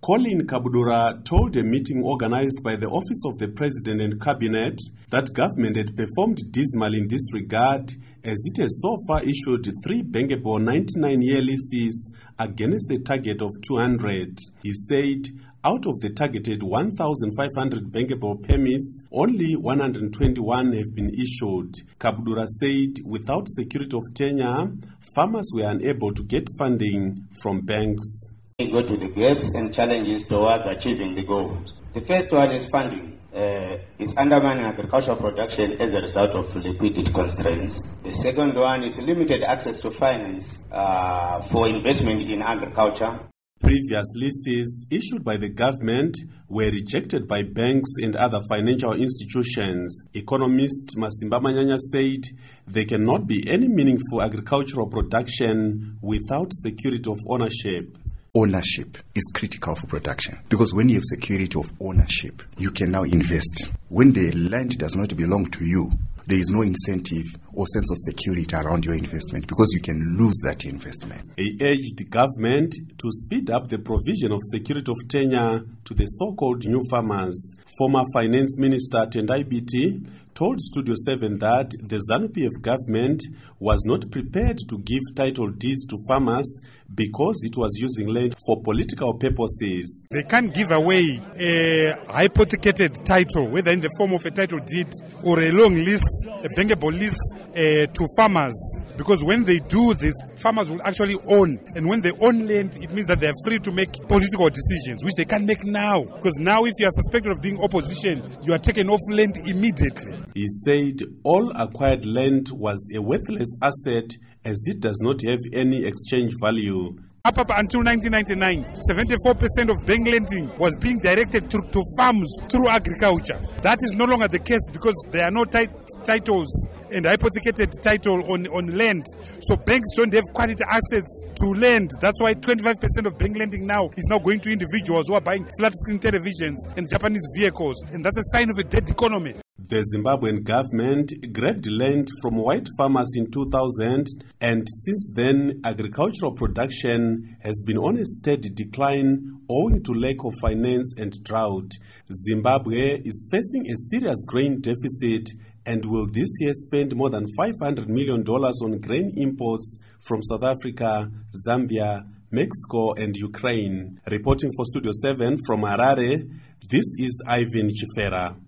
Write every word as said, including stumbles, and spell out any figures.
Colin Kabudura told a meeting organized by the Office of the President and Cabinet that government had performed dismal in this regard, as it has so far issued three bankable ninety-nine year leases against a target of two hundred. He said out of the targeted one thousand five hundred bankable permits, only one hundred twenty-one have been issued. Kabudura said without security of tenure, farmers were unable to get funding from banks. We go to the gaps and challenges towards achieving the goals. The first one is funding. Uh, is undermining agricultural production as a result of liquidity constraints. The second one is limited access to finance uh, for investment in agriculture. Previous leases issued by the government were rejected by banks and other financial institutions. Economist Masimba Manyanya said there cannot be any meaningful agricultural production without security of ownership. Ownership is critical for production, because when you have security of ownership, you can now invest. When the land does not belong to you, there is no incentive or sense of security around your investment, because you can lose that investment. He urged government to speed up the provision of security of tenure to the so-called new farmers. Former Finance Minister Tendai Biti told Studio seven that the ZANU-P F government was not prepared to give title deeds to farmers because it was using land for political purposes. They can't give away a hypothecated title, whether in the form of a title deed or a long lease, a bankable lease uh, to farmers. Because when they do this, farmers will actually own. And when they own land, it means that they are free to make political decisions, which they can't make now. Because now if you are suspected of being opposition, you are taken off land immediately. He said all acquired land was a worthless asset as it does not have any exchange value. Up, up until nineteen ninety-nine, seventy-four percent of bank lending was being directed to, to farms through agriculture. That is no longer the case because there are no tit- titles and hypothecated title on, on land. So banks don't have quality assets to lend. That's why twenty-five percent of bank lending now is now going to individuals who are buying flat screen televisions and Japanese vehicles. And that's a sign of a dead economy. The Zimbabwean government grabbed land from white farmers in two thousand, and since then agricultural production has been on a steady decline owing to lack of finance and drought. Zimbabwe is facing a serious grain deficit and will this year spend more than five hundred million dollars on grain imports from South Africa, Zambia, Mexico and Ukraine. Reporting for Studio seven from Harare, this is Ivan Chifera.